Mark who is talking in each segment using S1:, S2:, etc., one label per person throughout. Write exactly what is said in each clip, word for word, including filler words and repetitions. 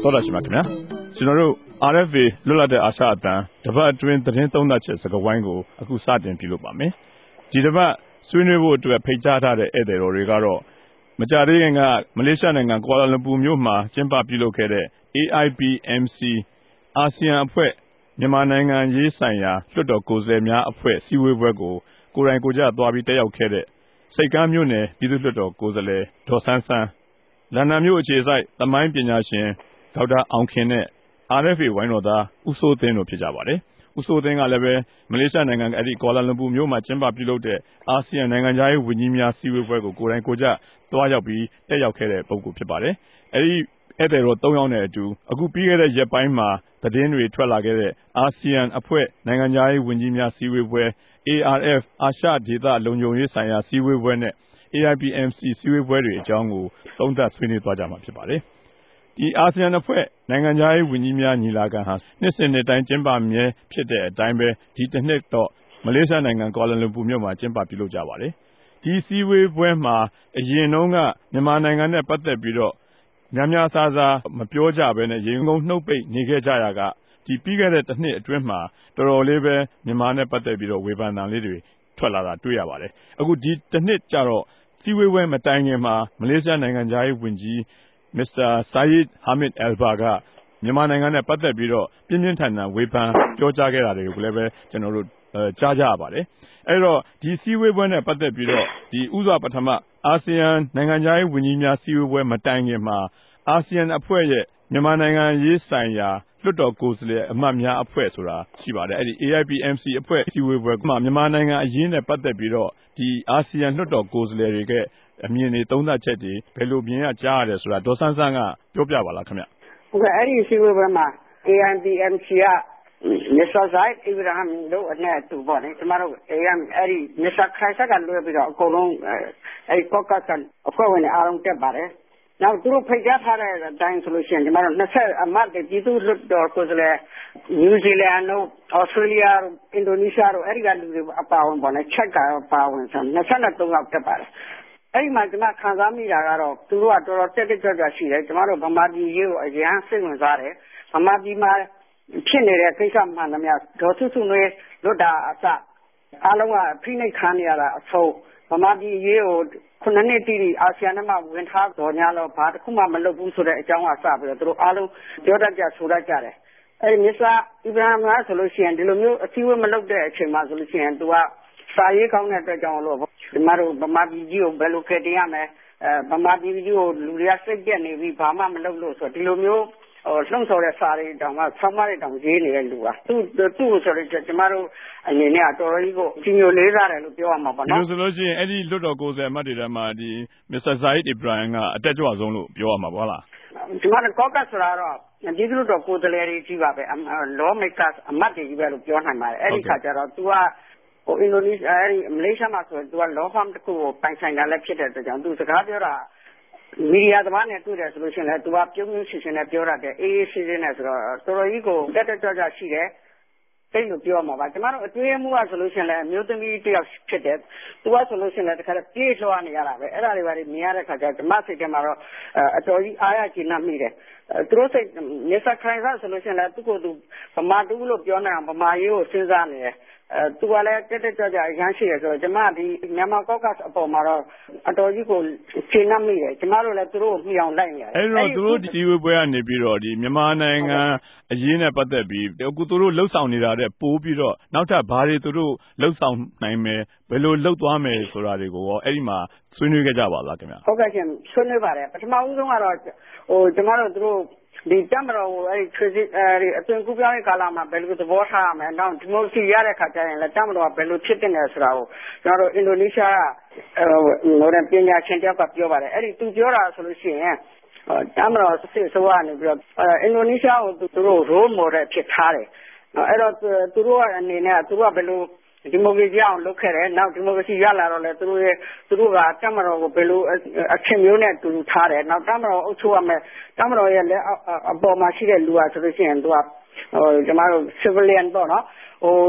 S1: တော်တာရှိမှာခင်ဗျာကျွန်တော်တို့ R F A လွတ်လပ်တဲ့အာရှအသံတပတ်အတွင်းသတင်းသုံးသပ်ချက်စကားဝိုင်းကိုအခုစတင်ပြုလုပ်ပါမယ်ဒီတစ်ပတ်ဆွေးနွေးဖို့အတွက်ဖိတ်ကြားထားတဲ့ဧည့်သည်တော်တွေကတော့မကြာသေးခင်ကမလေးရှားနိုင်ငံကွာလာလမ်ပူမြို့မှာကျင်းပပြုလုပ်ခဲ့တဲ့ A I P M C အာဆီယံအဖွဲ့မြန်မာနိုင်ငံရေးဆိုင်ရာလွှတ်တော်ကိုယ်စားလှယ်များအဖွဲ့စည်းဝေးပွဲကိုကိုယ်တိုင်ကိုယ်ကျသွားပြီးတက်ရောက်ခဲ့တဲ့စိတ်ကမ်းမြို့နယ်ပြည်သူ့လွှတ်တော်ကိုယ်စားလှယ်ဒေါ်ဆန်းဆန်းလန်ဒန်မြို့အခြေစိုက်သမိုင်းပညာရှင်ဒေါက်တာအောင်ခင်နဲ့ R F A ဝိုင်းတော်သားဦးစိုးသိန်းတို့ဖြစ်ကြပါတယ်ဦးစိုးသိန်းကလည်းပဲမလေးရှားနိုင်ငံအဲ့ဒီကွာလာလမ်ပူမြို့မှာကျင်းပပြုလုပ်တဲ့အာဆီယံနိုင်ငံသားရေးဝန်ကြီးများစည်းဝေးပွဲကိုကိုယ်တိုင်ကိုယ်ကျသွားရောက်ပြီးတက်ရောက်ခဲ့တဲ့ပုဂ္ဂိုလ်ဖြစ်ပါတယ်အဲ့ဒီဧည့်သည်တော်သုံးယောက်နဲ့အတူအခုပြီးခဲ့တဲ့ရက်ပိုင်းမှာသတင်းတွေထွက်လာခဲ့တဲ့အာဆီယံအဖွဲ့နိုင်ငံသားရေးဝန်ကြီးများစည်းဝေးပွဲ A R F အာရှဒေသလုံခြုံရေးဆိုင်ရာစည်းဝေးပွဲနဲ့ A I P M C စည်းဝေးပွဲတွေအကြောင်းကိုသုံးသပ်ဆွေးနွေးသွားကြမှာဖြစ်ပါတယ်ဒီအာဆီယံအဖွဲ့နိုင်ငံသားရေးဝန်ကြီးများညီလာခံဟာနှစ်စဉ်နှစ်တိုင်းကျင်းပမြဲဖြစ်တဲ့အတိုင်းပဲဒီတစ်နှစ်တော့မလေးရှားနိုင်ငံကွာလာလမ်ပူမြို့မှာကျင်းပပြုလုပ်ကြပါတယ်ဒီစည်းဝေးပွဲမှာအရင်တုန်းကမြန်မာနိုင်ငံနဲ့ပတ်သက်ပြီးတော့များများစားစားမပြောကြဘဲနဲ့ရင်ကုန်နှုတ်ပိတ်နေခဲ့ကြရကဒီပြီးခဲ့တဲ့တစ်နှစ်အတွင်းမှာတော်တော်လေးပဲမြန်မာနဲ့ပတ်သက်ပြီးတော့ဝေဖန်တာလေးတွေထွက်လာတာတွေ့ရပါတယ်အခုဒီတစ်နှစ်ကျတော့စည်းဝေးပွဲမတိုင်ခင်မှာမလေးရှားနိုင်ငံသားရေးဝန်ကြီးမစ္စတာဆာယစ်ဟာမစ်အယ်ဘာကမြန်မာနိုင်ငံနဲ့ပတ်သက်ပြီးတော့ပြင်းပြင်းထန်ထန်ဝေဖန်ပြောကြားခဲ့တာတွေကိုလည်းပဲကျွန်တော်တို့ကြားကြရပါတယ်အဲ့တော့ဒီစည်းဝေးပွဲနဲ့ပတ်သက်ပြီးတော့ဒီဥစွာပထမအာဆီယံနိုင်ငံသားရေးဝန်ကြီးများစည်းဝေးပွဲမတိုင်ခင်မှာအာဆီယံအဖွဲ့ရဲ့မြန်မာနိုင်ငံရေးဆိုင်ရာလွှတ်တော်ကိုယ်စားလှယ်အမတ်များအဖွဲ့ဆိုတာရှိပါတယ်အဲ့ဒီ A I P M C အဖွဲ့စည်းဝေးပွဲမှာမြန်မာနိုင်ငံအရေးနဲ့ပတ်သက်ပြီးတော့ဒီအာဆီယံလွှတ်တော်ကိုယ်စားလှယ်တွေကအမြင်တွေသုံးသပ်ချက်တွေဘယ်လိုမြင်ရကြားရတယ်ဆိုတာဒေါ်ဆန်းဆန်းကပြောပြပါလားခင်ဗျ
S2: ဟုတ်ကဲ့အဲ့ဒီစည်းဝေးပွဲမှာ A I P M C ကမစ္စတာဇိုက်အီဗရာဟမ်တို့နဲ့အတူပေါ့လေကျမတို့အဲ့ဒီမစ္စတာခိုင်ဆက်ကလွှဲပြီးတော့အကုန်လုံးအဲ့ဒီကော့ကတ်အဖွဲ့ဝင်တွေအားလုံးတက်ပါတယ်နောက်သူတို့ဖိတ်ကြားထားတဲ့အတိုင်းဆိုလို့ရှိရင်ကျမတို့နှစ်ဆက်အမတ်တွေပြည်သူ့လွှတ်တော်ကိုယ်စားလှယ်နယူးဇီလန်တို့ဩစတြေးလျတို့အင်ဒိုနီးရှားတို့အဲ့ဒီကလူတွေအပါဝင်ပေါ့လေချက်ကအပါဝင်ဆိုနှစ်ဆက်နဲ့သုံးယောက်တက်ပါတယ်အဲ့ဒီမှာကျမခံစားမိတာကတော့သူတို့ကတော်တော်တက်တက်ကြွကြွရှိတယ်ကျမတို့ဗမာပြည်ရေးကိုအရန်စိတ်ဝင်စားတယ်ဗမာပြည်မှာဖြစ်နေတဲ့ကိစ္စမှန်သမျှဒေါ်စုစုနွေးလွတ်တာအစအားလုံးကဖိနှိပ်ခံရတာအဆုံးဗမာပြည်ရေးကိုခုနှစ်နှစ်တိတိအာဆီယံနဲ့မှဝင်ထားတော်냐လို့ဘာတစ်ခုမှမလုပ်ဘူးဆိုတဲ့အကြောင်းကစပြီးတော့သူတို့အားလုံးပြောတတ်ကြဆိုတတ်ကြတယ်အဲ့ဒီမစ္စတာအီဗရာဟမ်ကဆိုလို့ရှိရင်ဒီလိုမျိုးအစည်းအဝေးမလုပ်တဲ့အချိန်မှာဆိုလို့ရှိရင်သူကစာရေးကောင်းတဲ့အတွက်ကြောင့်လို့ဒီမှာတို့ဗမာပြည်ကြီးကိုဘယ်လိုကယ်တင်ရမလဲအဲဗမာပြည်ကြီးကိုလူတွေကစိတ်ပြက်နေပြီးဘာမှမလုပ်လို့ဆိုဒီလိုမျိုးဟိုလှုံ့ဆော်တဲ့စာတွေတောင်မှဆောင်းမတဲ့တောင်ရေးနေတဲ့လူကသူ့သူ့ဆိုတော့ကျမတို့အနေနဲ့အတော်ကြီးကိုကြီးညိုလေးစားတယ်လို့ပြောရမှာပေါ့နော်
S1: ဒီလိုဆိုလို့ရှိရင်အဲ့ဒီလွတ်တော်ကိုယ်စားအမတ်တွေထဲမှာဒီမစ္စတာဇိုက်အီဗရာဟမ်ကအတက်ကြွဆုံးလို့ပြောရမှာပေါ့လား
S2: ကျမတို့ကော့ကတ်ဆိုတာတော့ဒီလိုတော့ကိုယ်စားလှယ်တွေကြီးပါပဲလောမေကတ်အမတ်တွေကြီးပဲလို့ပြောနိုင်ပါတယ်အဲ့ဒီခါကျတော့ तू ကဟိုအင်ဒိုနီးရှားအဲ့ဒီမလေးရှားမှာဆို तू ကလောဖမ်တစ်ခုကိုပိုင်ဆိုင်တာလည်းဖြစ်တဲ့အတွက်ကြောင့် तू စကားပြောတာမီဒီယာသမားနဲ့တွေ့တယ်ဆိုလို့ရှိရင်လည်း तू ကပြုံးပြုံးရှင်းရှင်းနဲ့ပြောရတယ်အေးအေးရှင်းရှင်းနဲ့ဆိုတော့တော်တော်ကြီးကိုတက်တက်ကြွကြွရှိတယ်တိတ်လို့ပြောမှာပါကျမတို့အတွေ့အမှုကဆိုလို့ရှိရင်လည်းအမျိုးသမီးတစ်ယောက်ဖြစ်တယ်သူကဆိုလို့ရှိရင်လည်းတခါတည်းပြေးလွှားနေရတာပဲအဲ့ဒါတွေပါမြင်ရတဲ့ခါကျဓမ္မစိတ်ထဲမှာတော့အတော်ကြီးအားရကျေနပ်မိတယ်သူတို့စိတ်မစ္စတာခိုင်ဆာဆိုလို့ရှိရင်လည်းသူ့ကိုယ်သူဗမာတူးလို့ပြောနေအောင်ဗမာရေးကိုစဉ်းစားနေတယ်အဲသူကလည်းတက်တက်ကြွကြွအရန်ရှိရဆိုတော့ကျမဒီမြန်မာကော့ကတ်အပေါ်မှာတော့အတော်ကြီးကိုကျေနပ်မိတယ်ကျမတို့လည်းသူတို့ကိုမြှောင်လိုက်နေတယ်
S1: အဲ့တော့သူတို့ဒီဝေပွဲကနေပြီးတော့ဒီမြန်မာနိုင်ငံအရေးနဲ့ပတ်သက်ပြီးအခုသူတို့လှုပ်ဆောင်နေတာတဲ့ပိုးပြီးတော့နောက်ထပ်ဘာတွေသူတို့လှုပ်ဆောင်နိုင်မယ်ဘယ်လိုလှုပ်သွားမယ်ဆိုတာတွေကိုရောအဲ့ဒီမှာဆွေးနွေးကြပါလားခင်ဗျ
S2: ဟုတ်ကဲ့ရှင်ဆွေးနွေးပါတယ်ပထမဦးဆုံးကတော့ဟိုကျမတို့သူတို့ဒီတမတော်ကိုအဲ့ဒီ transit အဲဒီအသွင်ကူးပြောင်းရေးကာလမှာဘယ်လိုသဘောထားရမလဲနောက်ဒီမိုကရေစီရတဲ့ခါကျရင်လည်းတမတော်ကဘယ်လိုဖြစ်တင်လဲဆိုတာကိုကျွန်တော်တို့အင်ဒိုနီးရှားကဟိုပညာရှင်တယောက်ကပြောပါတယ်အဲ့ဒီသူပြောတာဆိုလို့ရှိရင်တမတော်စစ်ဆိုးကနေပြီးတော့အင်ဒိုနီးရှားကိုသူတို့ role model ဖြစ်ထားတယ်အဲ့တော့သူတို့အနေနဲ့သူတို့ကဘယ်လိုဒီမိုကရေစီအောင်လုပ်ခဲ့တယ်နောက်ဒီမိုကရေစီရလာတော့လေသူတို့ရဲ့သူတို့ကတမတော်ကိုဘယ်လိုအခင်မျိုးနဲ့တူတူထားတယ်နောက်တမတော်အုပ်ချုပ်ရမယ်တမတော်ရဲ့လက်အပေါ်မှာရှိတဲ့လူဟာဆိုလို့ရှိရင်သူကဟိုကျမတို့ civilian ပေါ့နော်ဟို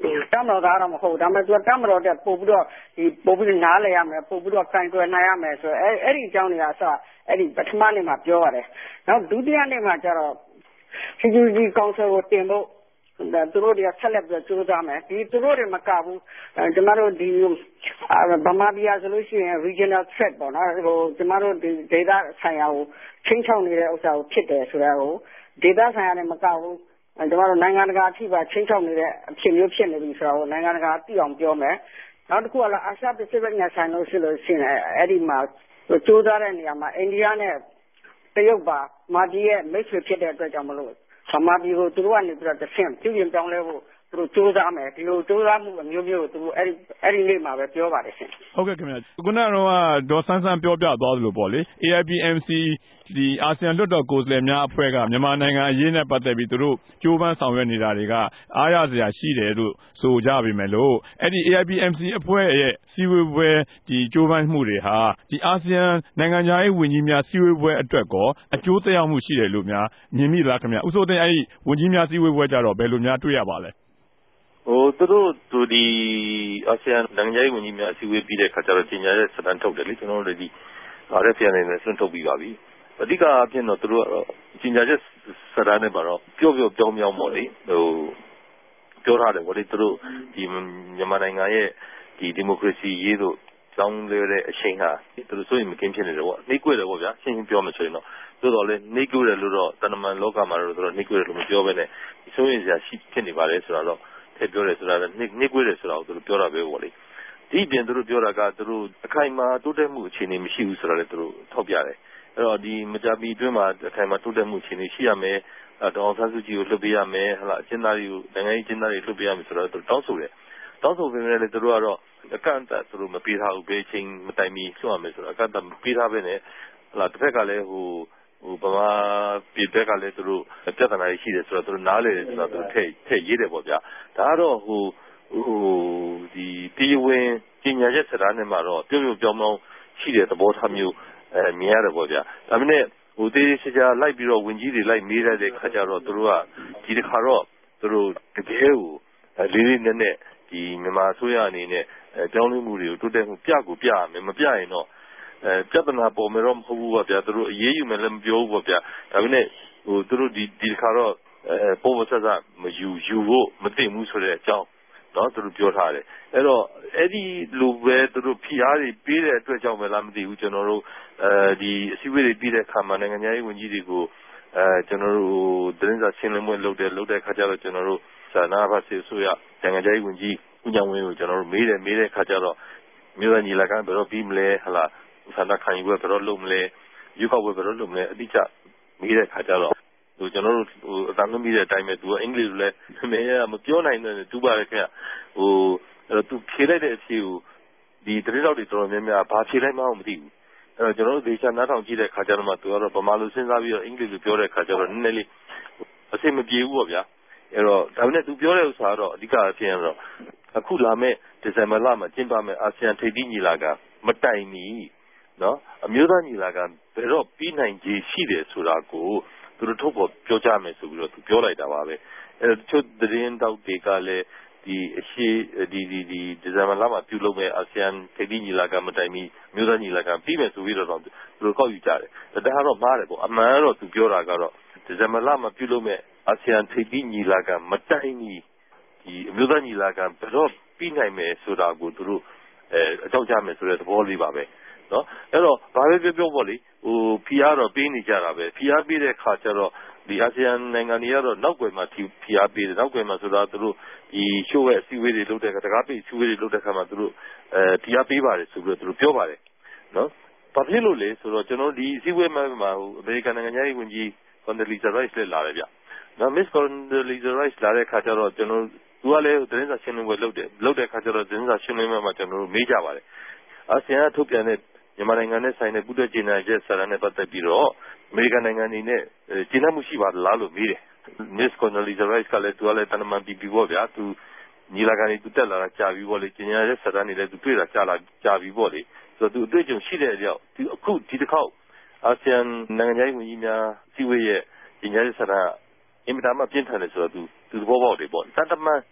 S2: တမ်းတော်သားတော့မဟုတ်ဒါပေမဲ့သူကတမ်းတော်တဲ့ပို့ပြီးတော့ဒီပို့ပြီးနားလဲရမယ်ပို့ပြီးတော့ကင်တွယ်နိုင်ရမယ်ဆိုတော့အဲအဲ့ဒီအကြောင်းတွေကအစအဲ့ဒီပထမနေ့မှာပြောရတယ်နောက်ဒုတိယနေ့မှာကျတော့ Security Council ကိုတင်ဖို့သူတို့တွေကဆက်လက်ပြီးကြိုးစားမယ်ဒီသူတို့တွေမကဘူးကျမတို့ဒီဗမာပြည်ဆိုလို့ရှိရင် regional threat ပေါ့နော်ဟိုကျမတို့ဒီဒေသဆိုင်ရာကိုချင်းချောင်းနေတဲ့ဥစ္စာကိုဖြစ်တယ်ဆိုတာကိုဒေသဆိုင်ရာနဲ့မကဘူးကျမတို့နိုင်ငံတကာအထိပါချင်းချောင်းနေတဲ့အဖြစ်မျိုးဖြစ်နေပြီဆိုတော့နိုင်ငံတကာသိအောင်ပြောမယ်နောက်တစ်ခုကလည်းအာရှပစိဖိတ်နဲ့ဆိုင်လို့ရှိလို့ရှိရင်အဲ့ဒီမှာကြိုးစားတဲ့နေရာမှာအိန္ဒိယနဲ့တရုတ်ပါမာပြည်ရဲ့မိတ်ဆွေဖြစ်တဲ့အတွက်ကြောင့်မလို့ဗမာပြည်ကိုသူတို့ကနေပြီးတော့တစ်ဆင့်ပြည်ပြင်ပြောင်းလဲဖို့သူတို့ကြိုးစားမယ်ဒီလိုကြိုးစားမှုအမျိုးမျိုးကိုသူတို့အဲ့ဒီအဲ့ဒီနေ့မှာပဲပြောပါတယ်ရှင်
S1: ဟုတ်ကဲ့ခင်ဗျာခုနကတော့ဒေါ်ဆန်းဆန်းပြောပြသွားသလိုပေါ့လေ A I P M C ဒီအာဆီယံလွှတ်တော်ကိုယ်စားလှယ်များအဖွဲ့ကမြန်မာနိုင်ငံအရေးနဲ့ပတ်သက်ပြီးသူတို့ကြိုးပမ်းဆောင်ရွက်နေတာတွေကအားရစရာရှိတယ်လို့ဆိုကြပေမဲ့လို့အဲ့ဒီ A I P M C အဖွဲ့ရဲ့စီဝေးပွဲဒီကြိုးပမ်းမှုတွေဟာဒီအာဆီယံနိုင်ငံခြားရေးဝန်ကြီးများစီဝေးပွဲအတွက်ကောအကျိုးသက်ရောက်မှုရှိတယ်လို့များမြင်မိလားခင်ဗျာဥဆိုတဲ့အဲ့ဒီဝန်ကြီးများစီဝေးပွဲကြတော့ဘယ်လိုများတွေ့ရပါလဲ
S3: ဟိုသူတို့သူဒီအာဆီယံနိုင်ငံရေးဝန်ကြီးများအစည်းအဝေးပြီးတဲ့ခါကျတော့ကြီးညာတဲ့စတန်ထုတ်တယ်လေကျွန်တော်တို့ဒီအားရပြန်နေတယ်ဆွန့်ထုတ်ပြီးပါပြီအဓိကအဖြစ်တော့သူတို့ကတော့ကြီးညာတဲ့စတန်နဲ့ပါတော့ပျော့ပျော့ပြောင်းပြောင်းပေါ့လေဟိုပြောထားတယ်ဗောလေသူတို့ဒီမြန်မာနိုင်ငံရဲ့ဒီဒီမိုကရေစီရေးတို့ကြောင်းလဲတဲ့အချိန်ဟာသူတို့ဆိုရင်မကင်းဖြစ်နေတယ်ဗောနှိမ့်ကွက်တယ်ဗောဗျာရှင်းရှင်းပြောမှဆိုရင်တော့သို့တော်လည်းနှိမ့်ကွက်တယ်လို့တော့တဏ္ဍမန်လောကမှာတော့သူတို့နှိမ့်ကွက်တယ်လို့မပြောဘဲနဲ့ဆိုရင်စရာရှိဖြစ်နေပါလေဆိုတော့ထည့်ပြောတယ်ဆိုတာလည်းနှိမ့်နှိမ့်ကွက်တယ်ဆိုတာကိုသူတို့ပြောတာပဲဗောလေဒီပြင်သူတို့ပြောတာကသူတို့အခိုင်အမာတိုးတက်မှုအခြေအနေမရှိဘူးဆိုတာလည်းသူတို့ထောက်ပြတယ်အဲ့တော့ဒီမကြမီအတွင်းမှာအခိုင်အမာတိုးတက်မှုအခြေအနေရှိရမယ်ဒေါအောင်ဆန်းစုကြည်ကိုလွှတ်ပေးရမယ်ဟလာအကျဉ်းသားတွေကိုနိုင်ငံရေးအကျဉ်းသားတွေလွှတ်ပေးရမယ်ဆိုတော့သူတောင်းဆိုတယ်တောင်းဆိုပေမဲ့လည်းသူတို့ကတော့အကန့်အသတ်သူတို့မပေးထားဘူးဘယ်ချိန်မတိုင်မီလွှတ်ရမယ်ဆိုတော့အကန့်အသတ်မပေးထားဘဲနဲ့ဟလာတစ်ဖက်ကလည်းဟိုဟိုဗမာပြည်ဘက်ကလည်းသူတို့ပြဿနာရှိတယ်ဆိုတော့သူတို့နားလေတယ်ဆိုတော့သူတို့ထည့်ထည့်ရေးတယ်ပေါ့ဗျာဒါကတော့ဟိုဟိုဒီပြည်ဝင်ကျင်ညာချက်စကားနဲ့မှာတော့ပြုံးပြုံးပြောင်းပြောင်းရှိတဲ့သဘောထားမျိုးအဲမြင်ရတယ်ပေါ့ဗျာဒါပေမဲ့ဟိုတေးစကြာလိုက်ပြီးတော့ဝင်ကြီးတွေလိုက်မေးရတဲ့ခါကျတော့သူတို့ကဒီတစ်ခါတော့သူတို့တကယ်ကိုလေးလေးနက်နက်ဒီမြန်မာအစိုးရအနေနဲ့ပြောင်းလဲမှုတွေကိုတိုးတက်မှုပြကိုပြရမယ်မပြရင်တော့အဲပြဿနာပေါ်မယ်တော့မဟုတ်ဘူးပေါ့ဗျာသူတို့အေးအေးယူမယ်လည်းမပြောဘူးပေါ့ဗျာဒါပေမဲ့ဟိုသူတို့ဒီဒီတစ်ခါတော့အဲပုံမဆက်ဆက်မယူယူဖို့မသိဘူးဆိုတဲ့အကြောင်းနော်သူတို့ပြောထားတယ်အဲ့တော့အဲ့ဒီလိုပဲသူတို့ဖိအားတွေပေးတဲ့အတွက်ကြောင့်ပဲလားမသိဘူးကျွန်တော်တို့အဲဒီအစည်းအဝေးတွေပြီးတဲ့အခါမှာနိုင်ငံခြားရေးဝန်ကြီးတွေကိုအဲကျွန်တော်တို့သတင်းစာရှင်းလင်းပွဲလုပ်တယ်လုပ်တဲ့ခါကျတော့ကျွန်တော်တို့စာနာပါစေဆိုရနိုင်ငံခြားရေးဝန်ကြီးဦးညောင်ဝင်းကိုကျွန်တော်တို့မေးတယ်မေးတဲ့ခါကျတော့မြို့သားညီလာခံဘယ်တော့ပြီးမလဲဟလာဆန္ဒခံယူပွဲဘယ်တော့လုပ်မလဲရွေးကောက်ပွဲဘယ်တော့လုပ်မလဲအတိအကျမေးတဲ့ခါကျတော့ဟိုကျွန်တော်တို့ဟိုအတန်းသမီးတဲ့အတိုင်းပဲသူကအင်္ဂလိပ်လိုလဲမင်းကမပြောနိုင်တဲ့သူပါလေခင်ဗျဟိုအဲ့တော့သူဖြေလိုက်တဲ့အဖြေကိုဒီတတိတော်တွေတော်တော်များများဘာဖြေလိုက်မှမသိဘူးအဲ့တော့ကျွန်တော်တို့ဒေသနားထောင်ကြည့်တဲ့ခါကျတော့မှသူကတော့ဗမာလိုစဉ်းစားပြီးတော့အင်္ဂလိပ်လိုပြောတဲ့ခါကျတော့နည်းနည်းလေးအဆင်မပြေဘူးပေါ့ဗျာအဲ့တော့ဒါပေမဲ့သူပြောတဲ့ဥစ္စာကတော့အဓိကအဖြစ်ကတော့အခုလာမဲ့ဒီဇင်ဘာလမှာကျင်းပမဲ့အာဆီယံထိပ်သီးညီလာခံမတိုင်မီနော်အမျိုးသားညီလာခံဘယ်တော့ပြီးနိုင်ခြေရှိတယ်ဆိုတာကိုသူတို့ထုတ်ပေါ်ပြောကြမယ်ဆိုပြီးတော့သူပြောလိုက်တာပါပဲအဲတချို့သတင်းတောက်တွေကလည်းဒီအရှိဒီဒီဒီဒီဇင်ဘာလမှာပြုလုပ်မဲ့အာဆီယံထိပ်သီးညီလာခံမတိုင်မီမျိုးသားညီလာခံပြီးမယ်ဆိုပြီးတော့သူတို့ကောက်ယူကြတယ်ဒါကတော့မှားတယ်ပေါ့အမှန်တော့သူပြောတာကတော့ဒီဇင်ဘာလမှာပြုလုပ်မဲ့အာဆီယံထိပ်သီးညီလာခံမတိုင်မီဒီအမျိုးသားညီလာခံဘယ်တော့ပြီးနိုင်မယ်ဆိုတာကိုသူတို့အဲအကြောက်ကြမယ်ဆိုတဲ့သဘောလေးပါပဲနော်အဲ့တော့ဘာပဲပြောပြောပေါ့လေဟိုဖီအားတော့ပေးနေကြတာပဲဖီအားပေးတဲ့ခါကျတော့ဒီအာဆီယံနိုင်ငံတွေကတော့နောက်ွယ်မှာဖီအားပေးတယ်နောက်ွယ်မှာဆိုတာသူတို့ဒီရှိုးရဲ့အစည်းအဝေးတွေလုပ်တဲ့ခါတကားပိတ်အစည်းအဝေးတွေလုပ်တဲ့ခါမှာသူတို့အဲဖီအားပေးပါတယ်ဆိုပြီးတော့သူတို့ပြောပါတယ်နော်ဘာဖြစ်လို့လဲဆိုတော့ကျွန်တော်ဒီအစည်းအဝေးမှာဟိုအမေရိကန်နိုင်ငံသားရေးဝန်ကြီး Condoleezza Rice လည်းလာတယ်ဗျနော် Miss Condoleezza Rice လာတဲ့ခါကျတော့ကျွန်တော်သူကလည်းသတင်းစာရှင်းလင်းပွဲလုပ်တယ်လုပ်တဲ့ခါကျတော့သတင်းစာရှင်းလင်းပွဲမှာကျွန်တော်တို့မေးကြပါတယ်အာဆီယံထုတ်ပြန်တဲ့မြန်မာနိုင်ငံနဲ့ဆိုင်တဲ့ပူးတွဲကြေညာချက်စာတမ်းနဲ့ပတ်သက်ပြီးတော့အမေရိကန်နိုင်ငံအနေနဲ့ကျေနပ်မှုရှိပါလားလို့မေးတယ် Miss Condoleezza Rice ကလည်းသူကလည်းတန်တမန်ပြည်ပြီပေါ့ဗျာသူညီလာခံတွေသူတက်လာတာကြာပြီပေါ့လေကြေညာချက်စာတမ်းတွေလည်းသူတွေ့တာကြာလာကြာပြီပေါ့လေဆိုတော့သူအတွေ့အကြုံရှိတဲ့အကြောင်းဒီအခုဒီတစ်ခေါက်အာဆီယံနိုင်ငံရေးဝန်ကြီးများစီဝေးရဲ့ကြေညာချက်စာတမ်းအင်မတန်မှပြင်းထန်တယ်ဆိုတော့သူသူသဘောပေါက်တယ်ပေါ့တန်တမန်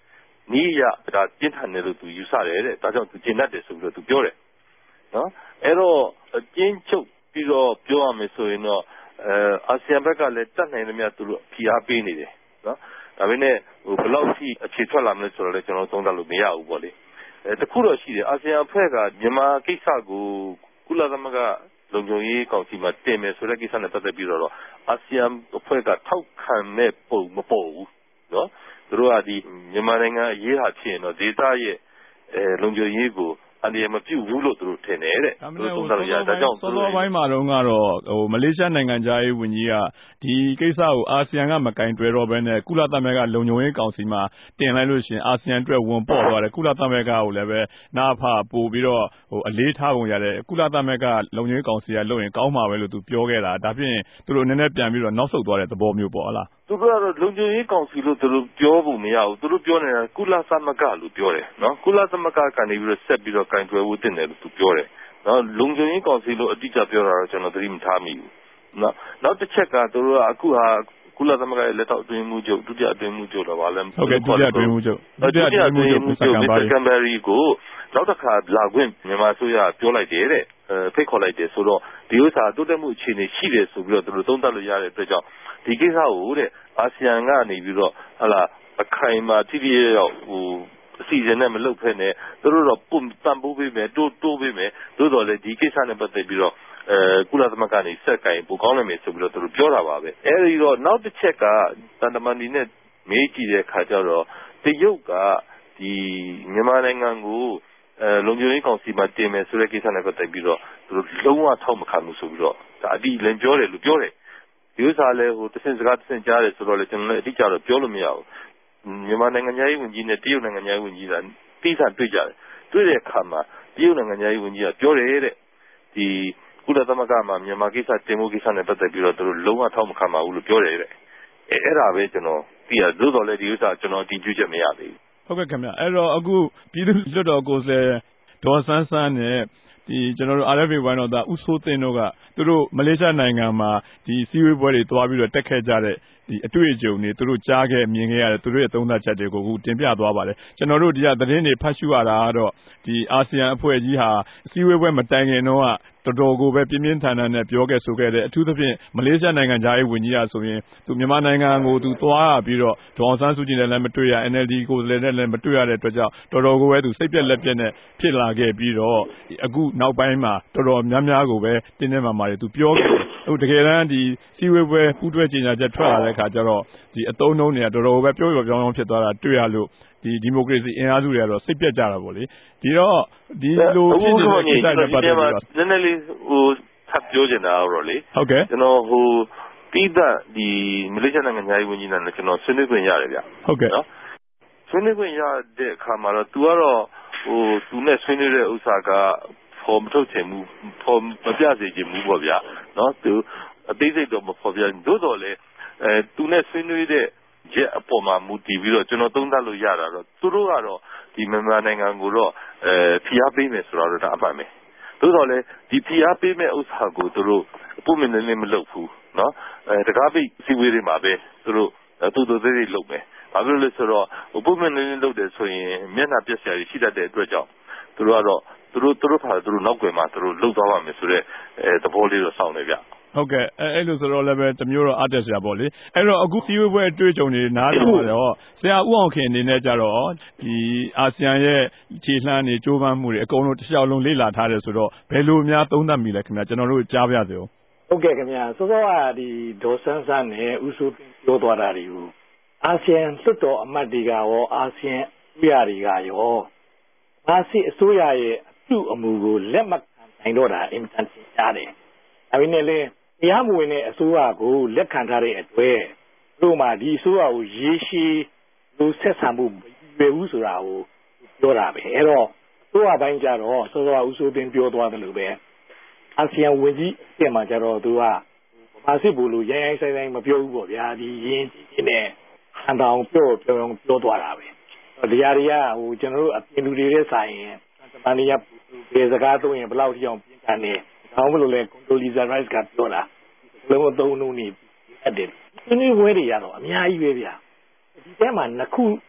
S3: နီးရဒါပြင်းထန်တယ်လို့သူယူဆတယ်တဲ့ဒါကြောင့်သူကျင့်တတ်တယ်ဆိုပြီးတော့သူပြောတယ်နော်အဲ့တော့အကျဉ်းချုပ်ပြီးတော့ပြောရမယ်ဆိုရင်တော့အဲအာဆီယံဘက်ကလည်းတတ်နိုင်တယ်များသူတို့ဖိအားပေးနေတယ်နော်ဒါပေမဲ့ဟိုဘယ်လောက်ထိအခြေထွက်လာမလဲဆိုတော့လည်းကျွန်တော်သုံးသပ်လို့မရဘူးပေါ့လေအဲတခုတော့ရှိတယ်အာဆီယံအဖွဲ့ကမြန်မာကိစ္စကိုကုလသမဂ္ဂလုံခြုံရေးကောင်စီမှာတင်မယ်ဆိုတဲ့ကိစ္စနဲ့ပတ်သက်ပြီးတော့အာဆီယံအဖွဲ့ကထောက်ခံမဲ့ပုံမပေါ်ဘူးနော်သူတို့ကဒီမြန်မာနိုင်ငံအရေးဟာဖြစ်ရင်တော့ဒေသရဲ့အဲလုံခြုံရေးကိုအန်ဒီမပြုတ်ဘူးလို့သူတို့ထင်တယ်တဲ့သူတို့သုံးသပ်လို့ရဒါကြောင့်
S1: စောစောပိုင်းမှာတော့ကတော့ဟိုမလေးရှားနိုင်ငံသားရေးဝန်ကြီးကဒီကိစ္စကိုအာဆီယံကမကင်တွယ်တော့ဘဲနဲ့ကုလသမဂ္ဂလုံခြုံရေးကောင်စီမှာတင်လိုက်လို့ရှိရင်အာဆီယံအတွက်ဝန်ပေါ့သွားတယ်ကုလသမဂ္ဂကိုလည်းပဲနာဖပို့ပြီးတော့ဟိုအလေးထားပုံရတယ်ကုလသမဂ္ဂလုံခြုံရေးကောင်စီကလုပ်ရင်ကောင်းမှာပဲလို့သူပြောခဲ့တာဒါဖြင့်သူတို့နည်းနည်းပြန်ပြီးတော့နောက်ဆုတ်သွားတဲ့သဘောမျိုးပေါ့ဟုတ်လား
S3: သူတို့ကတော့လုံခြုံရေးကောင်စီလို့သူတို့ပြောဖို့မရဘူးသူတို့ပြောနေတာကုလသမဂ္ဂလို့ပြောတယ်နော်ကုလသမဂ္ဂကနေပြီးတော့ဆက်ပြီးတော့ကင်တွယ်ဖို့တင်တယ်လို့သူပြောတယ်နော်လုံခြုံရေးကောင်စီလို့အတိအကျပြောတာတော့ကျွန်တော်သတိမထားမိဘူးနော်နောက်တစ်ချက်ကသူတို့ကအခုဟာကုလသမဂ္ဂရဲ့လက်ထောက်အတွင်းမှုချုပ်ဒုတိယအတွင်းမှုချုပ်တော့ဗာလဲ
S1: ဟုတ်ကဲ့ဒုတိယအတွင်းမှုချုပ်
S3: ဒုတိယအတွင်းမှုချုပ်မစ္စတာကမ်ဘရီကိုနောက်တစ်ခါလာခွင့်မြန်မာအစိုးရပြောလိုက်တယ်တဲ့ဖိတ်ခေါ်လိုက်တယ်ဆိုတော့ဒီဥစ္စာတိုးတက်မှုအခြေအနေရှိတယ်ဆိုပြီးတော့သူတို့သုံးသပ်လို့ရတဲ့အတွက်ကြောင့်ဒီကိစ္စကိုတဲ့အာဆီယံကနေပြီးတော့ဟလာအခိုင်အမာတိတိကျကျဟိုအစီအစဉ်နဲ့မလုပ်ဖက်နဲ့သူတို့တော့ပုံတန်ဖိုးပေးမယ်တိုးတိုးပေးမယ်သို့တော်လည်းဒီကိစ္စနဲ့ပတ်သက်ပြီးတော့အဲကုလသမဂ္ဂကနေစက်ကင်ပိုကောင်းနိုင်မယ်ဆိုပြီးတော့သူတို့ပြောတာပါပဲအဲဒီတော့နောက်တစ်ချက်ကတန်တမန်ဒီနဲ့မေးကြည့်တဲ့အခါကျတော့တရုတ်ကဒီမြန်မာနိုင်ငံကိုအဲလုံခြုံရေးကောင်စီမှာတင်မယ်ဆိုတဲ့ကိစ္စနဲ့ပတ်သက်ပြီးတော့သူတို့လုံးဝထောက်မခံဘူးဆိုပြီးတော့ဒါအတိအလင်းပြောတယ်လို့ပြောတယ်ဒီဥစ္စာလည်းဟိုတဆင့်စကားတဆင့်ကြားတယ်ဆိုတော့လေကျွန်တော်လည်းအတိအကျတော့ပြောလို့မရဘူးမြန်မာနိုင်ငံသားရေးဝန်ကြီးနဲ့တရုတ်နိုင်ငံသားရေးဝန်ကြီးကတိကျတွေ့ကြတယ်တွေ့တဲ့အခါမှာတရုတ်နိုင်ငံသားရေးဝန်ကြီးကပြောတယ်တဲ့ဒီကုလသမဂ္ဂမှာမြန်မာကိစ္စတင်မှုကိစ္စနဲ့ပတ်သက်ပြီးတော့သူတို့လုံးဝထောက်မခံပါဘူးလို့ပြောတယ်တဲ့အဲအဲ့ဒါပဲကျွန်တော်သိရသို့တော်လည်းဒီဥစ္စာကျွန်တော်အတည်ပြုချက်မရသေး
S1: ဘူးဟုတ်ကဲ့ခင်ဗျအဲ့တော့အခုပြည်သူ့လွှတ်တော်ကိုယ်စားလှယ်ဒေါ်ဆန်းဆန်းနဲ့ဒီကျွန်တော်တို့ အာရ်အက်ဖ်အေ ဝိုင်းတော်သားဦးစိုးသိန်းတို့ကသူတို့မလေးရှားနိုင်ငံမှာဒီစီးဝေးပွဲတွေတွားပြီးတော့တက်ခဲ့ကြတဲ့ဒီအတွေ့အကြုံတွေသူတို့ကြားခဲ့မြင်ခဲ့ရတယ်သူတို့ရဲ့သုံးသပ်ချက်တွေကိုအခုတင်ပြသွားပါတယ်ကျွန်တော်တို့ဒီကသတင်းတွေဖတ်ရှုရတာကတော့ဒီအာဆီယံအဖွဲ့ကြီးဟာစီးဝေးပွဲမတိုင်ခင်တော့တော်တော်ကိုပဲပြင်းပြင်းထန်ထန်နဲ့ပြောခဲ့ဆိုခဲ့တဲ့အထူးသဖြင့်မလေးရှားနိုင်ငံသားရေးဝန်ကြီးအားဆိုရင်သူမြန်မာနိုင်ငံကိုသူသွားပြီးတော့ဒေါ်အောင်ဆန်းစုကြည်နဲ့လည်းမတွေ့ရ အန် အယ်လ် ဒီ ကိုယ်စားလှယ်နဲ့လည်းမတွေ့ရတဲ့အတွက်ကြောင့်တော်တော်ကိုပဲသူစိတ်ပြက်လက်ပြက်နဲ့ဖြစ်လာခဲ့ပြီးတော့အခုနောက်ပိုင်းမှာတော်တော်များများကိုပဲတင်းတင်းမာမာတွေသူပြောခဲ့တယ်အခုတကယ်တမ်းဒီစီးဝေးပွဲပူးတွဲကြေညာချက်ထွက်လာတဲ့အခါကျတော့ဒီအသုံးနှုန်းတွေကတော်တော်ပဲပြောပြောပြောင်းပြောင်းဖြစ်သွားတာတွေ့ရလို့ဒီဒီမိုကရေစီအင်အားစုတွေကတော့စိတ်ပြက်ကြတာပေါ့လေဒီတော့ဒီလိုဖြစ်နေတဲ့ကိစ္စတွေပတ်သက်ပြီးတော့
S3: နည်းနည်းလေးဟိုထပ်ပြောချင်တာတော့လေ
S1: ဟုတ်ကဲ့
S3: ကျွန်တော်ဟိုပြီးသားဒီမလေးရှားနိုင်ငံသားရေးဝန်ကြီးနဲ့ကျွန်တော်ဆွေးနွေးခွင့်ရတယ်ဗျ
S1: ဟုတ်ကဲ့
S3: နော်ဆွေးနွေးခွင့်ရတဲ့အခါမှာတော့ तू ကတော့ဟို तू နဲ့ဆွေးနွေးတဲ့ဥစ္စာကဖော်မထုတ်ချင်ဘူးဖော်မပြစေချင်ဘူးပေါ့ဗျာနော် तू အသေးစိတ်တော့မဖော်ပြဘူးသို့တော်လည်းအဲ तू နဲ့ဆွေးနွေးတဲ့ရက်အပေါ်မှာမူတည်ပြီးတော့ကျွန်တော်သုံးသပ်လို့ရတာတော့သူတို့ကတော့ဒီမြန်မာနိုင်ငံကိုတော့အဲဖိအားပေးမယ်ဆိုတော့ဒါအမှန်ပဲသို့တော်လည်းဒီဖိအားပေးမဲ့ဥစ္စာကိုသူတို့ပုံမှန်လည်းမလုပ်ဘူးနော်အဲတကားပိတ်စီဝေးတွေမှာပဲသူတို့တူတူသေးသေးလုပ်မယ်ဘာဖြစ်လို့လဲဆိုတော့ပုံမှန်လည်းလုပ်တယ်ဆိုရင်မျက်နှာပြက်စရာရှိတတ်တဲ့အတွက်ကြောင့်သူတို့ကတော့သူတို့သူတို့ဖာသူတို့နောက်ွယ်မှာသူတို့လှုပ်သွားပါမယ်ဆိုတော့အဲသဘောလေးတော့စောင့်နေဗျ
S1: ဟုတ်ကဲ့အဲအဲ့လိုဆိုတော့လည်းပဲတမျိုးတော့အတက်စရာပေါ့လေအဲ့တော့အခုစီးဝေးပွဲအတွေ့အကြုံတွေနားလည်ပါတော့ဆရာဦးအောင်ခင်အနေနဲ့ကြတော့ဒီအာဆီယံရဲ့ခြေလှမ်းတွေကြိုးပမ်းမှုတွေအကုန်လုံးတစ်လျှောက်လုံးလေ့လာထားတယ်ဆိုတော့ဘယ်လိုများသုံးသပ်မိလဲခင်ဗျာကျွန်တော်တို့ကြားပြစေဦး
S4: ဟုတ်ကဲ့ခင်ဗျာစောစောကဒီဒေါ်ဆန်းဆန်းနဲ့ဦးစိုးပြောသွားတာတွေကိုအာဆီယံလွှတ်တော်အမတ်တွေကရောအာဆီယံအစိုးရတွေကရောအာဆီအစိုးရရဲ့အပြုအမူကိုလက်မခံနိုင်တော့တာအင်မတန်ရှားတယ်ဒါပေမဲ့လည်းတရားမဝင်တဲ့အစိုးရကိုလက်ခံထားတဲ့အတွက်တို့မှဒီအစိုးရကိုရေရှည်လူဆက်ဆံမှုမရွယ်ဘူးဆိုတာကိုပြောတာပဲအဲ့တော့အစိုးရပိုင်းကြတော့စောစောဦးစိုးတင်ပြောသွားတယ်လို့ပဲအာဆီယံဝန်ကြီးအစ်မှာကြတော့သူကဘာစစ်ဘူးလို့ရိုင်းရိုင်းဆိုင်ဆိုင်မပြောဘူးပေါ့ဗျာဒီရင်းကြီးနဲ့အန်တောင်ပြောပြောပြောသွားတာပဲဒီຢာတွေကဟိုကျွန်တော်တို့အပြင်လူတွေရဲ့ဆိုင်ရင်တမန်ကြီးဘယ်စကားသုံးရင်ဘယ်လောက်ထိအောင်ပြင်တာနေဒါမှမဟုတ်လေကွန်ဒိုလီဇာရိုက်စ်ကပြောတာလုံးဝသုံးလုံးနေအပ်တယ်ဒီနေ့ဝဲတွေရတော့အများကြီးပဲဗျာဒီထဲမှာနှစ်ခုဒီ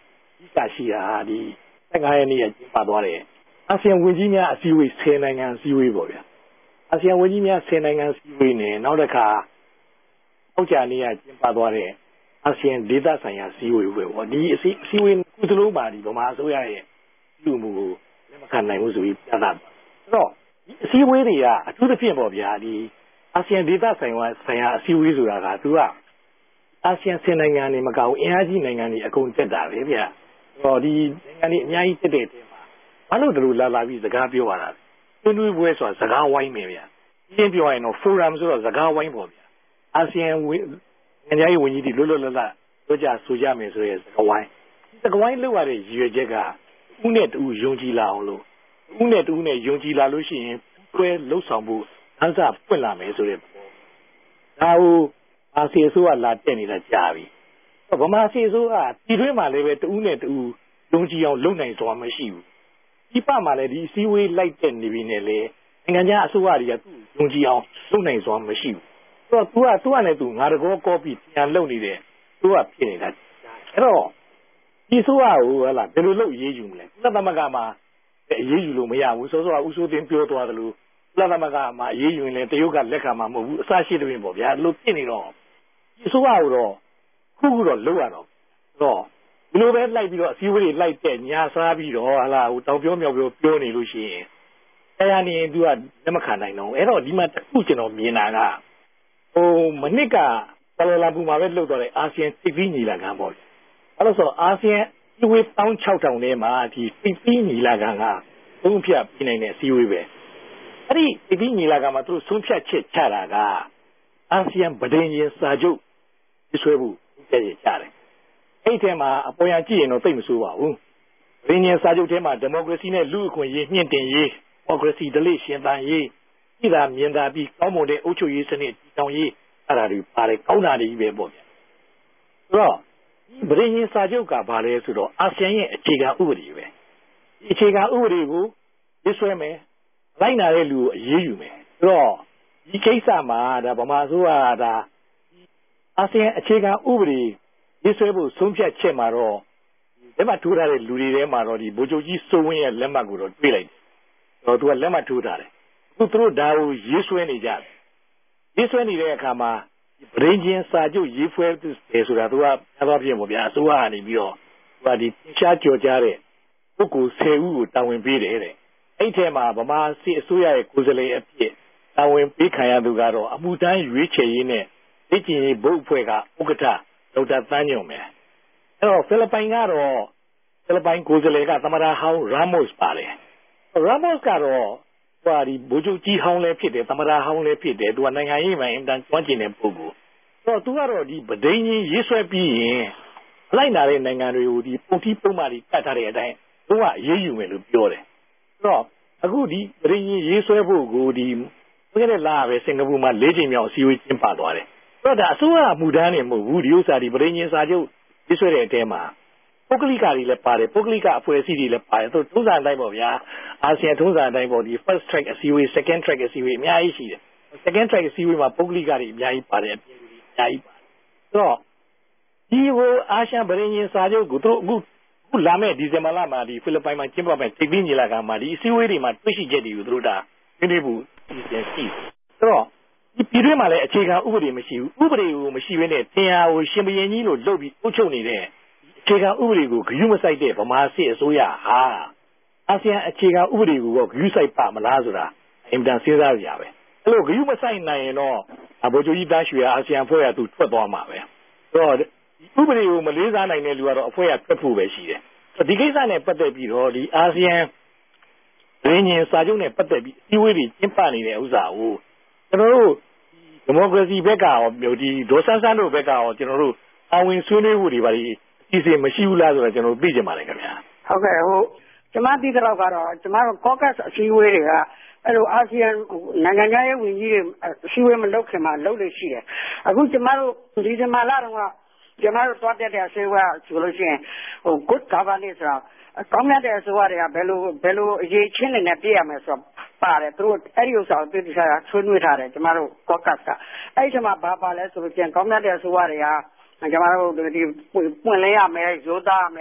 S4: ကရှိတာဒီ၁၅ရက်နေ့ကကျင်းပသွားတယ်အာဆီယံဝန်ကြီးများအစည်းအဝေး၁၀နိုင်ငံအစည်းအဝေးပေါ့ဗျာအာဆီယံဝန်ကြီးများ၁၀နိုင်ငံအစည်းအဝေးနဲ့နောက်တစ်ခါအောက်ကြနေ့ကကျင်းပသွားတဲ့အာဆီယံဒေသဆိုင်ရာအစည်းအဝေးပဲပေါ့ဒီအစည်းအဝေးကုသလုံးပါဒီဗမာအစိုးရရဲ့ပြုမှုကိုလက်မခံနိုင်ဘူးဆိုပြီးပြသတယ်အဲ့တော့ဒီအစည်းအဝေးတွေကအထူးသဖြင့်ပေါ့ဗျာဒီအာဆီယံဒေသဆိုင်ရာဆိုင်ရာအစည်းအဝေးဆိုတာကသူကအာဆီယံဆယ်နိုင်ငံတွေမကောက်အင်အားကြီးနိုင်ငံတွေအကုန်တက်တာပဲဗျာဟောဒီနိုင်ငံတွေအများကြီးတက်တဲ့အချိန်မှာဘာလို့တို့လာလာပြီးစကားပြောရတာဆွေးနွေးပွဲဆိုတာစကားဝိုင်းပဲဗျာရှင်းပြောရင်တော့ forum ဆိုတော့စကားဝိုင်းပေါ့ဗျာအာဆီယံနိုင်ငံရေးဝန်ကြီးတွေလွတ်လွတ်လပ်လပ်ပြောကြဆိုကြမယ်ဆိုရဲစကားဝိုင်းဒီစကားဝိုင်းလောက်ရတဲ့ရည်ရွယ်ချက်ကဦးနဲ့တူယုံကြည်လာအောင်လို့ဦးနဲ့တူနဲ့ယုံကြည်လာလို့ရှိရင်တွဲလှုပ်ဆောင်ဖို့အစပွင့်လာမယ်ဆိုတဲ့ဒါကိုအာဆီယံဆိုကလာတက်နေတာကြာပြီဗမာစီဆိုကဒီတွင်းမှာလည်းပဲတူနဲ့တူယုံကြည်အောင်လုပ်နိုင်စွာမရှိဘူးဒီပမှာလည်းဒီအစည်းအဝေးလိုက်တက်နေပြီနဲ့လေနိုင်ငံခြားအစိုးရတွေကသူ့ယုံကြည်အောင်လုပ်နိုင်စွာမရှိဘူးဆိုတော့ तू က तू ကလည်း तू ငါတကောကောပြီးပြန်လုပ်နေတယ်သူကဖြစ်နေတာအဲ့တော့ဒီဆိုရကိုဟလာဘယ်လိုလုပ်ရေးယူမလဲကုလသမဂ္ဂမှာရေးယူလို့မရဘူးဆိုတော့ဥဆိုတင်ပြောသွားတယ်လို့ကုလသမဂ္ဂမှာရေးယူရင်လည်းတရုတ်ကလက်ခံမှာမဟုတ်ဘူးအစရှိတဲ့ပြင်ပေါ့ဗျာလို့ဖြစ်နေတော့ဒီဆိုရကိုတော့ခုခုတော့လုပ်ရတော့တော့ဒီလိုပဲလိုက်ပြီးတော့အစည်းအဝေးတွေလိုက်တဲ့ညာစားပြီးတော့ဟလာဟိုတောင်ပြောမြောက်ပြောပြောနေလို့ရှိရင်တရားနေသူကလက်မခံနိုင်တော့အဲ့တော့ဒီမှာတခုကျွန်တော်မြင်တာကဟိုမနစ်ကပလလာပူမှာပဲလှုပ်တော့တဲ့အာဆီယံထိပ်သီးညီလာခံပေါ့အဲ့လို့ဆိုအာဆီယံအစည်းအဝေး၁၆,၀၀၀ထဲမှာဒီထိပ်သီးညီလာခံကသုံးဖြတ်ပြနိုင်တဲ့အစည်းအဝေးပဲအဲ့ဒီထိပ်သီးညီလာခံမှာသူတို့ဆုံးဖြတ်ချက်ချတာကအာဆီယံဗဒင်ရင်စာချုပ်ဒီဆွဲဖို့ကြည့်ကြတယ်အဲ့ထဲမှာအပေါ်ရကြည့်ရင်တော့သိမဆိုးပါဘူးဗဒင်ရင်စာချုပ်ထဲမှာဒီမိုကရေစီနဲ့လူ့အခွင့်အရေးမြင့်တင်ရေးဒီမိုကရေစီဓလေ့ရှင်သန်ရေးပြည်သာမြင်သာပြီးကောင်းမွန်တဲ့အုပ်ချုပ်ရေးစနစ်တည်ထောင်ရေးအဲ့ဒါတွေပါတယ်ကောင်းတာတွေပဲပေါ့ဗျဆိုတော့ဒီဗဒင်ရင်စာချုပ်ကဘာလဲဆိုတော့အာဆီယံရဲ့အခြေခံဥပဒေပဲဒီအခြေခံဥပဒေကိုရေးဆွဲမယ်လိုက်နာတဲ့လူကိုအရေးယူမယ်ဆိုတော့ဒီကိစ္စမှာဒါဗမာဆိုကဒါအာဆီယံအခြေခံဥပဒေရေးဆွဲဖို့ဆုံးဖြတ်ချက်မှာတော့လက်မှတ်ထိုးထားတဲ့လူတွေထဲမှာတော့ဒီဗိုလ်ချုပ်ကြီးစိုးဝင်းရဲ့လက်မှတ်ကိုတော့တွေ့လိုက်တယ်။တော့သူကလက်မှတ်ထိုးထားတယ်။အခုသူတို့ဒါကိုရေးဆွဲနေကြတယ်။ရေးဆွဲနေတဲ့အခါမှာဗဒင်ချင်းစာချုပ်ရေးဆွဲတယ်ဆိုတာသူကများသောဖြင့်ပေါ့ဗျာအစိုးရကနေပြီးတော့သူကဒီရှားကြော်ကြားတဲ့ပုဂ္ဂိုလ်ဆယ်ဦးကိုတာဝန်ပေးတယ်တဲ့။အဲ့ထဲမှာဗမာစစ်အစိုးရရဲ့ကိုယ်စားလှယ်အဖြစ်တာဝန်ပေးခံရသူကတော့အမှုတန်းရွေးချယ်ရေးနဲ့လက်ကျင်ရေးဘုတ်အဖွဲ့ကဥက္ကဋ္ဌဒေါက်တာတန်းညွန့်မယ်အဲ့တော့ဖိလစ်ပိုင်ကတော့ဖိလစ်ပိုင်ကိုယ်စားလှယ်ကသမ္မတဟောင်းရာမို့စ်ပါတယ်ရာမို့စ်ကတော့ဟိုဒီဗိုလ်ချုပ်ကြီးဟောင်းလည်းဖြစ်တယ်သမ္မတဟောင်းလည်းဖြစ်တယ်သူကနိုင်ငံရေးမှာအင်တန်ကျွမ်းကျင်တဲ့ပုဂ္ဂိုလ်ဆိုတော့သူကတော့ဒီဗဒင်ကြီးရေးဆွဲပြီးရင်လိုက်နာတဲ့နိုင်ငံတွေကိုဒီပုံတီးပုံမှန်တွေတတ်ထားတဲ့အတိုင်းသူကအရေးယူမယ်လို့ပြောတယ်ဆိုတော့အခုဒီဗဒင်ကြီးရေးဆွဲဖို့ကိုဒီဘယ်နဲ့လာပဲစင်ကာပူမှာ၄ချိန်မြောက်အစည်းအဝေးကျင်းပသွားတယ်ဆိုတော့ဒါအစိုးရအမှုတန်းနေမဟုတ်ဘူးဒီဥစ္စာဒီဗဒင်ကြီးစာချုပ်ရေးဆွဲတဲ့အတဲမှာပုဂ္ဂလိကတွေလည်းပါတယ်ပုဂ္ဂလိကအဖွဲ့အစည်းတွေလည်းပါတယ်သူထုံးစံတိုင်းပေါ့ဗျာအာဆီယံထုံးစံတိုင်းပေါ့ဒီ first track အစည်းအဝေး second track အစည်းအဝေးအများကြီးရှိတယ် second track အစည်းအဝေးမှာပုဂ္ဂလိကတွေအများကြီးပါတယ်အပြင်တွေအများကြီးပါတယ်ဆိုတော့ဒီဟိုအာရှဗဒင်ကြီးစာချုပ်ကိုသူတို့အခုအခုလာမယ့်ဒီဇင်ဘာလမှာဒီဖိလစ်ပိုင်မှာကျင်းပမယ့်ထိပ်သီးညီလာခံမှာဒီအစည်းအဝေးတွေမှာတွေ့ရှိချက်တွေကိုသူတို့ဒါနည်းနည်းဘူးဒီကျရှိဆိုတော့ဒီပြည်တွင်းမှာလည်းအခြေခံဥပဒေမရှိဘူးဥပဒေကိုမရှိဘဲနဲ့တင်ဟာကိုရှင်ဘရင်ကြီးလို့လုပ်ပြီးအုပ်ချုပ်နေတဲ့အခြေခံဥပဒေကိုဂရုမစိုက်တဲ့ဗမာစစ်အစိုးရဟာအာဆီယံအခြေခံဥပဒေကိုဂရုစိုက်ပါမလားဆိုတာအင်တန်စဉ်းစားကြရပဲအဲ့လိုဂရုမစိုက်နိုင်ရင်တော့ဗိုလ်ချုပ်ကြီးတန်းရွှေအာဆီယံဖွဲ့ရသူထွက်သွားမှာပဲဆိုတော့ဥပဒေကိုမလေးစားနိုင်တဲ့လူကတော့အဖွဲ့ရထွက်ဖို့ပဲရှိတယ်ဒီကိစ္စနဲ့ပတ်သက်ပြီးတော့ဒီအာဆီယံရင်းညင်စာချုပ်နဲ့ပတ်သက်ပြီးအစည်းအဝေးတွေကျင်းပနေတဲ့ဥစ္စာကိုကျွန်တော်တို့ဒီမိုကရေစီဘက်ကရောဒီဒေါ်ဆန်းဆန်းတို့ဘက်ကရောကျွန်တော်တို့အဝင်ဆွေးနွေးမှုတွေပါဒီအစီအစဉ်မရှိဘူးလားဆိုတော့ကျွန်တော်သိချင်ပါတယ်ခင်ဗျာ
S2: ဟုတ်ကဲ့ဟိုကျွန်မသိတဲ့လောက်ကတော့ကျွန်တော်တို့ caucus အစည်းအဝေးတွေကအဲ့လိုအာဆီယံနိုင်ငံခြားရေးဝန်ကြီးတွေအစည်းအဝေးမလုပ်ခင်မှာလုပ်လို့ရှိတယ်အခုကျွန်တော်တို့ဒီဇင်ဘာလတုန်းကကျွန်တော်တို့တွားတက်တဲ့အစည်းအဝေးဆိုလို့ရှိရင်ဟို good governance ဆိုတာကောင်းမြတ်တဲ့အစိုးရတွေကဘယ်လိုဘယ်လိုအရေးချင်းနေနဲ့ပြည့်ရမယ်ဆိုတော့ပါတယ်သူတို့အဲ့ဒီဥစ္စာကိုသိသိချာချာဆွေးနွေးထားတယ်ကျွန်တော်တို့ caucus ကအဲ့ဒီမှာဘာပါလဲဆိုလို့ရှိရင်ကောင်းမြတ်တဲ့အစိုးရတွေကကျွန်တော်တို့ဒီပွင့်လင်းရမယ်ရိုးသားရမယ်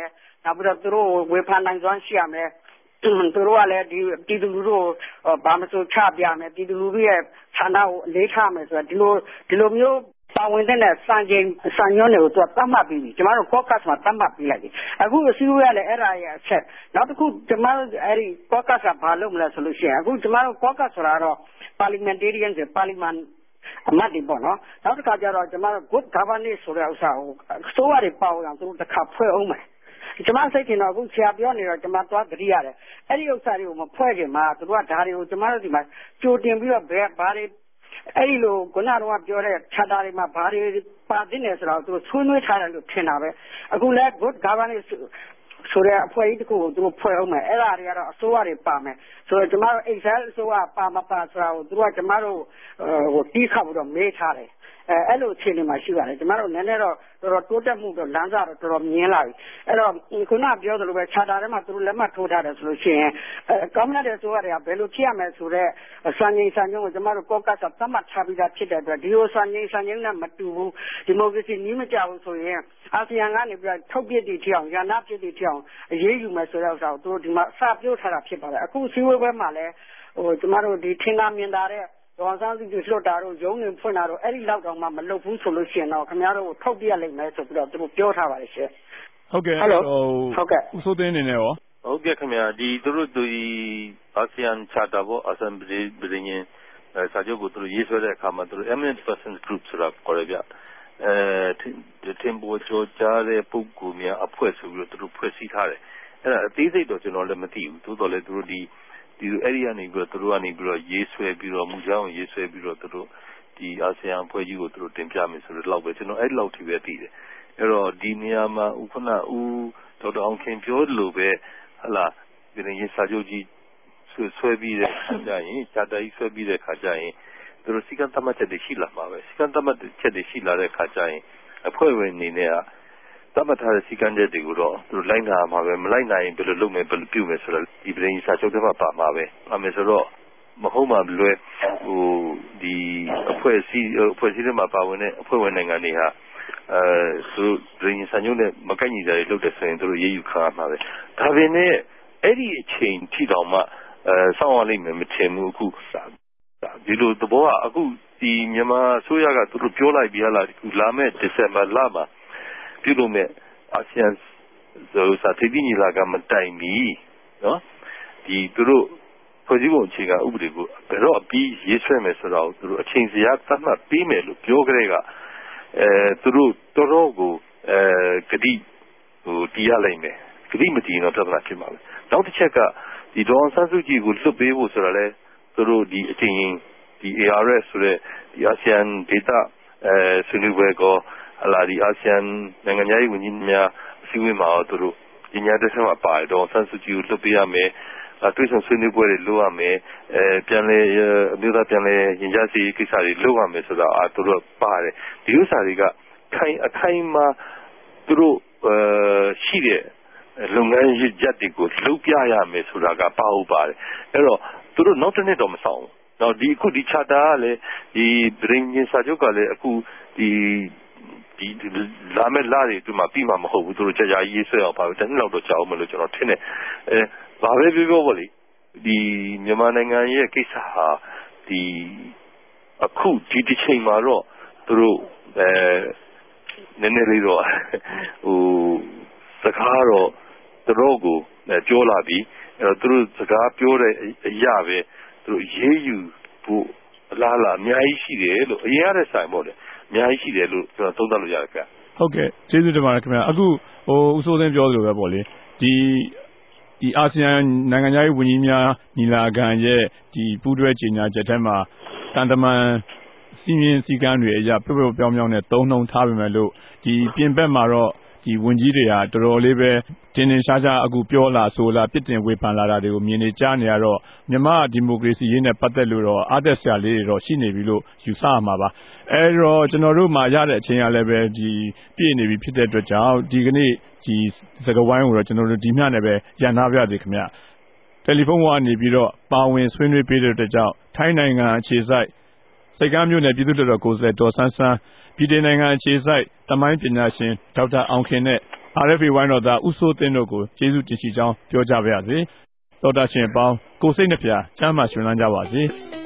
S2: နောက်ပြီးတော့သူတို့ဝေဖန်နိုင်စွမ်းရှိရမယ်သူတို့ကလည်းဒီပြည်သူလူထုကိုဘာမှမဆိုချပြမယ်ပြည်သူလူထုရဲ့ဌာနကိုအလေးထားမယ်ဆိုတော့ဒီလိုဒီလိုမျိုးပါဝင်တဲ့စံချိန်စံညွှန်းတွေကိုသူကသတ်မှတ်ပြီးပြီကျမတို့ podcast မှာသတ်မှတ်ပြီးလိုက်ပြီအခုအစည်းအဝေးကလည်းအဲ့ဒါရဲ့အချက်နောက်တစ်ခုကျမတို့အဲ့ဒီ podcast ကဘာလုပ်မလဲဆိုလို့ရှိရင်အခုကျမတို့ podcast ဆိုတာတော့ parliamentarian ဆို parliament အမတ်တွေပေါ့နော်နောက်တစ်ခါကျတော့ကျမတို့ good governance ဆိုတဲ့ဥစ္စာကိုအစိုးရတွေပေါအောင်သူတို့တစ်ခါဖွဲ့အောင်မယ်ကျမစိတ်ထင်တော့အခုဆရာပြောနေတော့ကျမသွားသတိရတယ်အဲ့ဒီဥစ္စာတွေကိုမဖွဲ့ခင်မှာသူတို့ကဓာတ်တွေကိုကျမတို့ဒီမှာကြိုတင်ပြီးတော့ဘယ်ဘာတွေအဲ့ဒီလိုခုနကတော့ပြောတဲ့ charter တွေမှာဘာတွေပါသင့်တယ်ဆိုတော့သူတို့ဆွေးနွေးထားတယ်လို့ထင်တာပဲအခုလဲ good governance ဆိုတဲ့အဖွဲ့အစည်းတစ်ခုကိုသူတို့ဖွဲ့အောင်မယ်အဲ့ဒါတွေကတော့အစိုးရတွေပါမယ်ဆိုတော့ကျမတို့ Excel အစိုးရပါမပါဆိုတာကိုသူတို့ကကျမတို့ဟိုတီးခတ်ပြီးတော့မေးထားတယ်အဲအဲ့လိုအခြေအနေမှာရှိပါတယ်ကျမတို့နည်းနည်းတော့တော်တော်တိုးတက်မှုတော့လမ်းစာတော့တော်တော်မြင်လာပြီအဲ့တော့ခုနပြောသလိုပဲ charter ထဲမှာသူတို့လက်မှတ်ထိုးထားတယ်ဆိုလို့ရှိရင်အဲကောင်းတဲ့ဆိုရတယ်ဘယ်လိုဖြစ်ရမလဲဆိုတော့စံချိန်စံညွှန်းကိုကျမတို့ podcast သတ်မှတ်ထားပြီးသားဖြစ်တဲ့အတွက်ဒီလိုစံချိန်စံညွှန်းနဲ့မတူဘူးဒီမိုကရေစီနည်းမကျဘူးဆိုရင်အာဆီယံကနေပြီးထုတ်ပြစ်တီထအောင်ရန်နာပြစ်တီထအောင်အရေးယူမယ်ဆိုတဲ့ဥစ္စာကိုသူတို့ဒီမှာစပြောထားတာဖြစ်ပါတယ်အခုစီဝေးပွဲမှာလည်းဟိုကျမတို့ဒီထင်သာမြင်သာတဲ့ဒေါ်စားစုကြည့်လွတ်တာတို့ရုံးနေဖွင့်တာတို့အဲ့ဒီလောက်တော့မှမလုပ်ဘူးဆိုလို့ရှိရင်တော့ခင်ဗျားတို့ကိုထုတ်ပြရလိမ့်မယ်ဆိုပြီးတော့သူတို့ပြောထားပါတယ်ရှင်
S1: ဟုတ်ကဲ့
S2: ဟုတ်ကဲ့
S1: ဦးစိုးသိန်းအနေနဲ့ရော
S3: ဟုတ်ကဲ့ခင်ဗျာဒီသူတို့ဒီအာဆီယံ charter ဘော assembly ပြည်ရင်စာချုပ်ကိုသူတို့ရေးဆွဲတဲ့အခါမှာသူတို့ eminent persons group ဆိုတာခေါ်ရပြအဲထင်ပေါ်ကျော်ကြားတဲ့ပုဂ္ဂိုလ်များအဖွဲ့ဆိုပြီးတော့သူတို့ဖွဲ့စည်းထားတယ်အဲ့ဒါအသေးစိတ်တော့ကျွန်တော်လည်းမသိဘူးသို့တော်လည်းသူတို့ဒီဒီအဲ့ဒီကနေပြီးတော့သူတို့ကနေပြီးတော့ရေးဆွဲပြီးတော့မူကြောင်းရေးဆွဲပြီးတော့သူတို့ဒီအာဆီယံအဖွဲ့ကြီးကိုသူတို့တင်ပြမယ်ဆိုတော့လောက်ပဲကျွန်တော်အဲ့လောက်ထိပဲသိတယ်အဲ့တော့ဒီနေရာမှာဥခဏဦးဒေါက်တာအောင်ခင်ပြောလို့ပဲဟလာဒီနေ့စာချုပ်ကြီးဆွဲဆွဲပြီးတဲ့ခါကျရင်ချာတာကြီးဆွဲပြီးတဲ့ခါကျရင်သူတို့စီကံတမတ်တဲ့ရှိလာမှာပဲစီကံတမတ်တဲ့ရှိလာတဲ့ခါကျရင်အဖွဲ့ဝင်အနေနဲ့ကတမတ်ထားတဲ့စီကံတဲ့တွေကိုတော့သူတို့လိုက်နာမှာပဲမလိုက်နိုင်ရင်ဘယ်လိုလုပ်မယ်ဘယ်လိုပြုမယ်ဆိုတော့ဒီပြည်စာချုပ်တွေမှာပါမှာပဲပါမယ်ဆိုတော့မဟုတ်မှလွယ်ဟိုဒီအဖွဲ့အစည်းအဖွဲ့အစည်းတွေမှာပါဝင်တဲ့အဖွဲ့ဝင်နိုင်ငံတွေဟာအဲသူပြည်စာချုပ်နဲ့မကိုက်ညီတာတွေလုပ်တဲ့ဆိုရင်သူတို့ရေးယူခံရမှာပဲဒါပေမဲ့အဲ့ဒီအချိန်ထိတော့မှအဲစောင့်ရလိမ့်မယ်မထင်ဘူးအခုဒီလိုသဘောကအခုဒီမြန်မာအစိုးရကသူတို့ပြောလိုက်ပြီးလားဒီလာမယ့်ဒီဇင်ဘာလမှာပြုလုပ်မဲ့အာဆီယံဆိုစာတိတိညီလာကမတိုင်မီနော်ဒီသူတို့ဖွဲ့စည်းပုံအခြေခံဥပဒေကိုဘယ်တော့အပြီးရေးဆွဲမယ်ဆိုတော့သူတို့အချိန်စရာသတ်မှတ်ပေးမယ်လို့ပြောကြတဲ့ကအဲသူတို့တော်တော်ကိုအဲဂတိဟိုတီးရလိုက်မယ်ဂတိမတီးတော့ပြဿနာဖြစ်မှာပဲနောက်တစ်ချက်ကဒီဒေါ်ဆန်းစုကြည်ကိုလွတ်ပေးဖို့ဆိုတာလဲသူတို့ဒီအချိန်ဒီ A R S ဆိုတဲ့ဒီအာဆီယံဒေသအဲဆွေးနွေးပွဲကိုအလားဒီအာဆီယံနိုင်ငံရေးဝန်ကြီးများအစည်းအဝေးမှာသူတို့ညညာတဲ့ဆက်မှာပါတယ်ဒေါ်ဆန်းစုကြည်ကိုလွတ်ပေးရမယ်တွေ့ဆုံဆွေးနွေးပွဲတွေလုပ်ရမယ်အဲပြန်လဲအမျိုးသားပြန်လဲရင်ကြားစီကိစ္စတွေလုပ်ရမယ်ဆိုတာအာသူတို့ပါတယ်ဒီဥစ္စာတွေကခိုင်အခိုင်မှာသူတို့အဲရှိတဲ့လုပ်ငန်းရည်ချက်တွေကိုလုပ်ပြရမယ်ဆိုတာကပါဟုတ်ပါတယ်အဲ့တော့သူတို့နောက်တစ်နှစ်တော့မဆောင်ဘူးတော့ဒီအခုဒီ charter ကလည်းဒီပြည်ရင်စာချုပ်ကလည်းအခုဒီဒီလာမဲ့လာတွေဒီမှာပြီးမှမဟုတ်ဘူးသူတို့ကြာကြာရေးဆွဲအောင်ပါပဲတနေ့လောက်တော့ကြာအောင်မလို့ကျွန်တော်ထင်တယ်အဲဘာပဲပြောပြောပေါ့လေဒီမြန်မာနိုင်ငံရဲ့ကိစ္စဟာဒီအခုဒီတစ်ချိန်မှာတော့သူတို့အဲနည်းနည်းလေးတော့ဟိုစကားတော့သူတို့ကိုပြောလာပြီးအဲသူတို့စကားပြောတဲ့အရာပဲသူတို့ရေးယူဖို့အလားအလာအများကြီးရှိတယ်လို့အရင်ရတဲ့ဆိုင်ပေါ့လေအများကြီးရှိတယ်လို့ကျွန်တော်သုံးသပ်လို့ရတယ်ခင်ဗျ
S1: ဟုတ်ကဲ့ကျေးဇူးတင်ပါတယ်ခင်ဗျအခုဟိုဦးစိုးသိန်းပြောသလိုပဲပေါ့လေဒီဒီအာဆီယံနိုင်ငံရေးဝန်ကြီးများညီလာခံရဲ့ဒီပူးတွဲကြေညာချက်ထဲမှာတန်တမန်စီမင်းစည်းကမ်းတွေအရပြပြပြောင်းပြောင်းနဲ့သုံးနှုံထားပေမဲ့လို့ဒီပြင်ပမှာတော့ဒီဝန်ကြီးတွေကတော်တော်လေးပဲတင်းတင်းရှားရှားအခုပြောလာဆိုလာပြစ်တင်ဝေဖန်လာတာတွေကိုမြင်နေကြားနေရတော့မြန်မာဒီမိုကရေစီရေးနဲ့ပတ်သက်လို့တော့အားသက်စရာလေးတွေတော့ရှိနေပြီလို့ယူဆရမှာပါအဲတော့ကျွန်တော်တို့မှာရတဲ့အချိန်ကလည်းပဲဒီပြည့်နေပြီဖြစ်တဲ့အတွက်ကြောင့်ဒီကနေ့ဒီစကားဝိုင်းကိုတော့ကျွန်တော်တို့ဒီမျှနဲ့ပဲရန်နာပြစေခင်ဗျတယ်လီဖုန်းပေါ်ကနေပြီးတော့ပါဝင်ဆွေးနွေးပေးတဲ့အတွက်ကြောင့်ထိုင်းနိုင်ငံအခြေစိုက်စိတ်ကမ်းမျိုးနဲ့ပြည်သူ့တော်ကိုယ်စားဒေါ်ဆန်းဆန်းပြည်ထောင်နိုင်ငံအခြေစိုက်တမိုင်းပညာရှင်ဒေါက်တာအောင်ခင်နဲ့ R F A ဝိုင်းတော်သားဦးစိုးသိန်းတို့ကိုကျေးဇူးတင်ရှိကြောင်းပြောကြပါရစေ။သောတာရှင်အပေါင်းကိုယ်စိတ်နှပြချမ်းသာရှင်လန်းကြပါစေ။